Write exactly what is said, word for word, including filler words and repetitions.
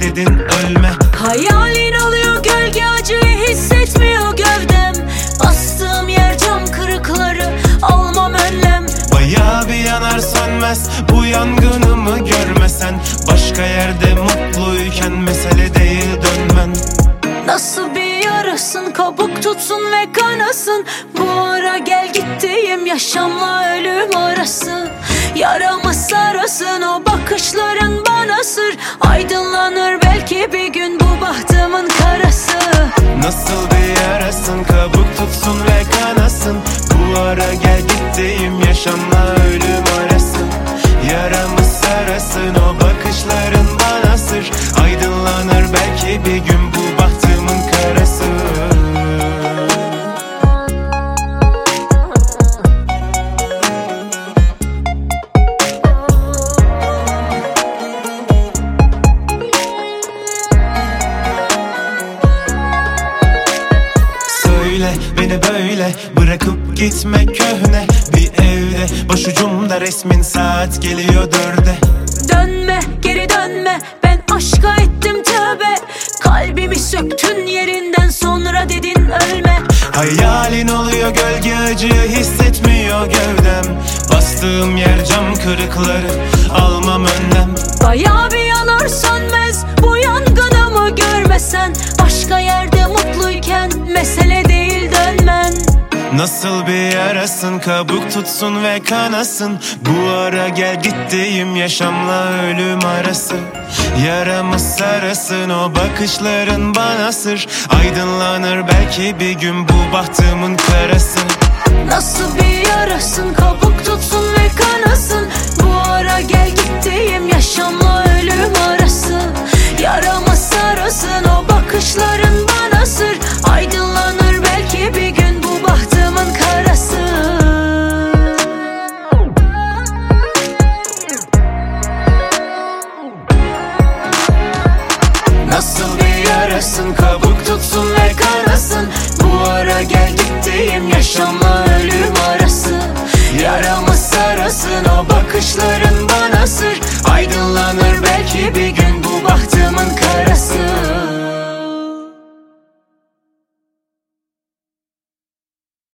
dedin ölme. Hayalin oluyor gölge, acıyı hissetmiyor gövdem. Bastığım yer cam kırıkları, almam önlem. Bayağı bir yanar sönmez bu yangınımı görmesen. Başka yerde mutluyken mesele değil dönmen. Nasıl bir yarasın, kabuk tutsun ve kanasın. Bu ara gel gittiğim yaşamla ölüm arası. Yaramı sarasın o bakışların bana sır. Aydınlanır belki bir gün bu bahtımın karası. Nasıl bir yarasın, kabuk tutsun ve kanasın. Bu ara gel gittiğim yaşamla ölüm arası. Yaramı sarasın o bakışların bana sır. Aydınlanır belki bir gün bu bahtımın karası. Söyle beni böyle bırakıp gitme köhne bir evde. Başucumda resmin, saat geliyor dörde. Dönme geri dönme, ben aşka ettim tövbe. Kalbimi söktün yerinden, sonra dedin ölme. Hayalin oluyor gölge, acıyı hissetmiyor gövdem. Bastığım yer cam kırıkları, almam önlem. Bayağı bir yanar sönmez bu yangınımı görmesen. Başka yerde mutluyken mesele değil dönmen. Nasıl bir yarasın, kabuk tutsun ve kanasın. Bu ara gel gittiğim yaşamla ölüm arası. Yaramı sarasın o bakışların bana sır. Aydınlanır belki bir gün bu bahtımın karası. Nasıl bir yarasın, kabuk tutsun ve kanasın. Bu ara gel gittiğim yaşamla ölüm arası. Yaramı sarasın o bakışların bana sır. Aydınlanır belki bir gün bu bahtımın karası. Nasıl bir yarasın, kabuk tutsun ve kanasın. Bu ara gel gittiğim yaşamla ölüm arası. Yaramı sarasın o bakışları